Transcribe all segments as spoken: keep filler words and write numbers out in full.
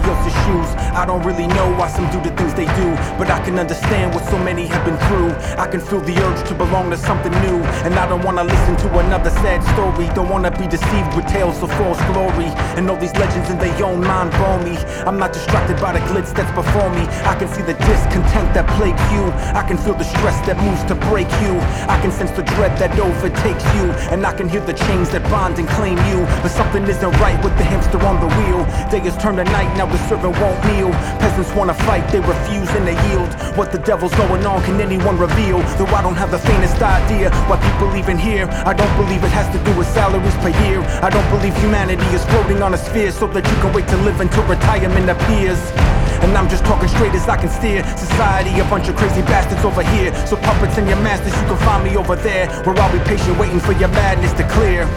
else's shoes. I don't really know why some do the things they do, but I can understand what so many have been through. I can feel the urge to belong to something new, and I don't wanna listen to another sad story. Don't wanna be deceived with tales of false glory, and all these legends in their own mind bore me. I'm not distracted by the glitz that's before me. I can see the discontent that plagues you. I can feel the stress that moves to break you. I can sense the dread that overtakes you, and I can hear the chains that bind and claim you. But something isn't right with the hamster on the wheel. Day has turned to night, now the servant won't kneel. Peasants wanna fight, they refuse and they yield. What the devil's going on, can anyone reveal? Though I don't have the faintest idea why people even here. I don't believe it has to do with salaries per year. I don't believe humanity is floating on a sphere so that you can wait to live until retirement appears. And I'm just talking straight as I can steer. Society, a bunch of crazy bastards over here. So puppets and your masters, you can find me over there, where I'll be patient waiting for your madness to clear.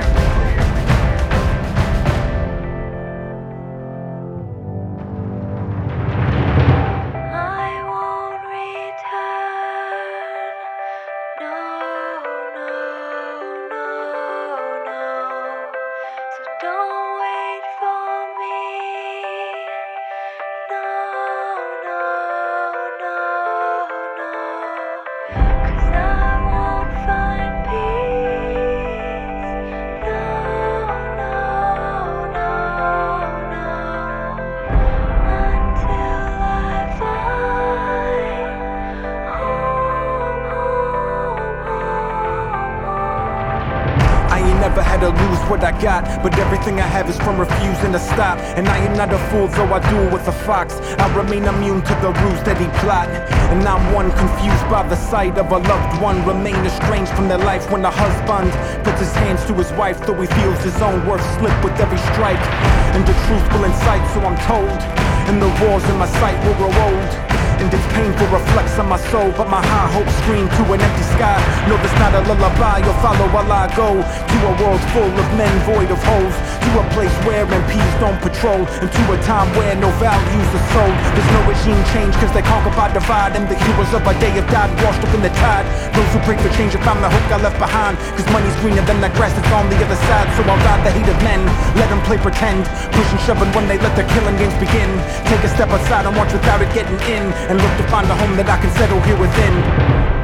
Never had to lose what I got, but everything I have is from refusing to stop. And I am not a fool, though I do it with a fox. I remain immune to the ruse that he plot. And I'm one confused by the sight of a loved one, remain estranged from their life when the husband puts his hands to his wife, though he feels his own worth slip with every strike. And the truth will incite, so I'm told, and the walls in my sight will grow old. And it's painful reflects on my soul, but my high hopes scream to an empty sky. No, that's not a lullaby, you'll follow while I go to a world full of men void of holes, to a place where M Ps don't patrol, and to a time where no values are sold. There's no regime change, cause they conquer by divide, and the heroes of our day have died washed up in the tide. Those who pray for change have found the hope got left behind, cause money's greener than the grass that's on the other side. So I'll ride the hate of men, let them play pretend, push and shove when they let their killing games begin. Take a step outside and watch without it getting in, and look to find a home that I can settle here within.